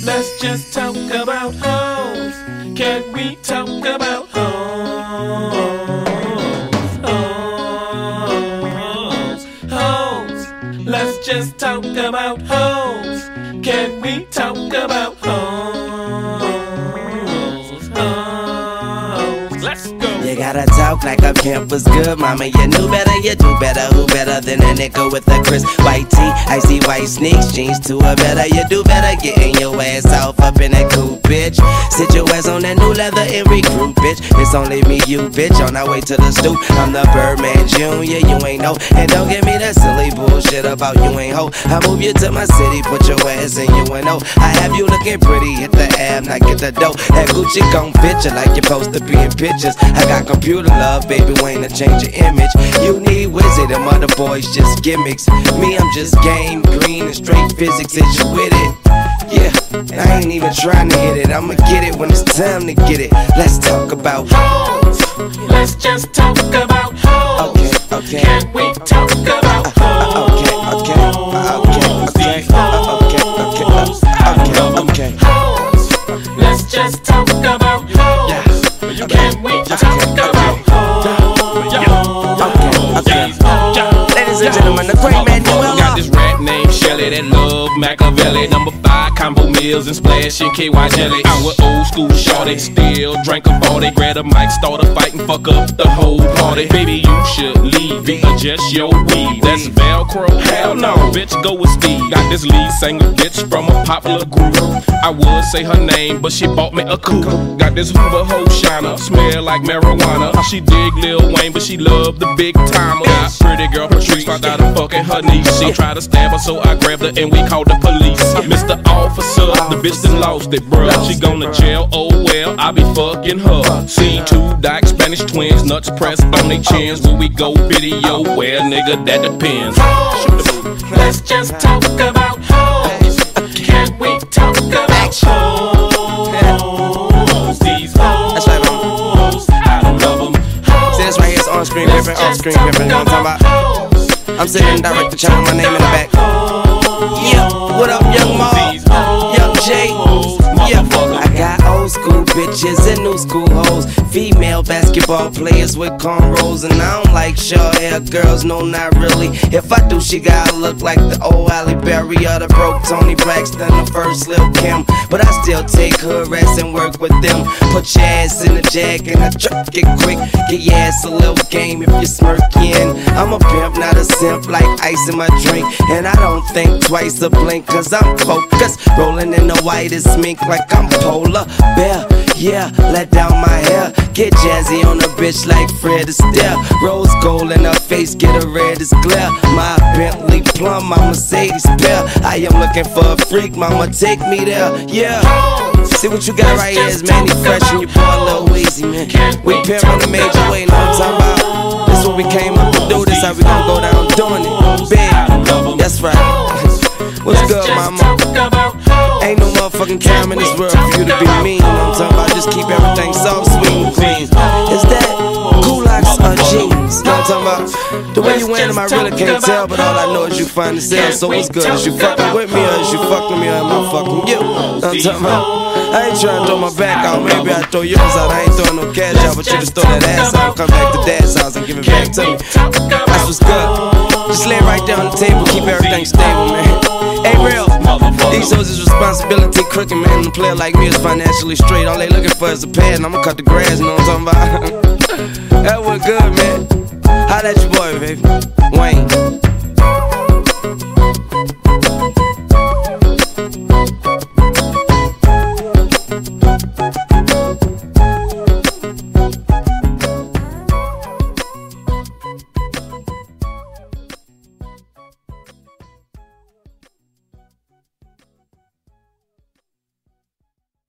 Let's just talk about hoes. Can we talk about hoes? Hoes. Let's just talk about hoes. Can we talk about hoes? Let's go. You gotta talk like a pimp was good, mama. You knew better, you do better. Who better than a nigga with a crisp white tee? Icy white sneaks, jeans to a better. You do better, getting your ass off up in that coupe, bitch. Sit your ass on that new leather and recruit, bitch. It's only me, you, bitch, on our way to the stoop. I'm the Birdman Jr., you ain't know. And don't give me that silly bullshit about you ain't hoe. I move you to my city, put your ass in UNO. I have you looking pretty, hit the ab, now get the dough. That Gucci gon' fit you like you're supposed to be in pictures. I got computer love, baby, Wayne to change your image. You need wizard, them other boys just gimmicks. Me, I'm just game, green and straight physics. Is you with it? Yeah, I ain't even trying to hit it. I'ma get it when it's time to get it. Let's talk about hoes. Let's just talk about hoes. Okay. Can we talk about hoes? Okay. Hoes. Let's just talk about hoes. Can we talk about hoes? Ladies and gentlemen, the great man Noel. Got this rat named Shelly that love Machiavelli. Number 5 combo meals and splashing KY jelly. I was old school shorty, still drank a 40. Grab a mic, start a fight and fuck up the whole party. Baby, you should leave, adjust your weave. That's Velcro, hell no, bitch, go with Steve. Got this lead singer bitch from a popular group. I would say her name, but she bought me a coupe. Got this Hoover hoe shiner, smell like marijuana. She dig Lil Wayne, but she love the big timer. Got pretty girl Patrice, found out I'm fucking her niece. She tried to stab her, so I grabbed her and we called the police. Mr. Officer, the bitch done lost it, bruh. She gone to jail, oh well, I be fucking her. Seen 2 dark Spanish twins, nuts pressed on their chins. Will we go video? Well, nigga, that depends. Let's just talk about hoes. Can we talk about hoes? These hoes, I don't love them. See, this right here is on-screen pimpin', off-screen pimpin'. You know what I'm talking about? I'm sitting in director channel, my name in the back. Yeah, what up, Young Mo? Young Jay. Yeah, I got old school bitches and new school hoes. Female basketball players with cornrows. And I don't like short hair girls, no not really. If I do, she gotta look like the old Halle Berry or the broke Tony Braxton, the first Lil Kim. But I still take her ass and work with them. Put your ass in the jack and I truck it quick. Get your ass a little game if you smirking. I'm a pimp, not a simp, like ice in my drink. And I don't think twice a blink, cause I'm focused. Rolling in the whitest mink like I'm polar bear. Yeah, let down my hair. Get jazzy on a bitch like Fred Astaire. Rose gold in her face, get a red as glare. My Bentley plum, my Mercedes pair. I am looking for a freak, mama, take me there. Yeah. See what you got right here is Manny Fresh and your boy Lil Weezy, man. We pimpin' the major way, know what I'm talking about? This what we came up to do, this how we gon' go down doing it. Big, that's right. What's good, mama? Ain't no motherfucking time in this world for you to be mean. You know what I'm talking about? Just keep everything soft, sweet, and clean. Is that Kulaks or jeans? You know what I'm talking about? The way you wear them, I really can't tell, but all I know is you find the sale. So what's good? Is you fucking with me or is you fucking me or am I fucking you? You know what I'm talking about? I ain't trying to throw my back out, maybe I throw yours out. I ain't throwing no cash out, but you just throw that ass out. Come back to dad's house and give it back to me. That's what's good. Just lay it right there on the table, keep everything stable, man. Hey, real. These hoes is responsibility, crooked, man. A player like me is financially straight. All they looking for is a pad, and I'ma cut the grass, you know what I'm talking about? That was good, man. Holla at your boy, baby. Wayne.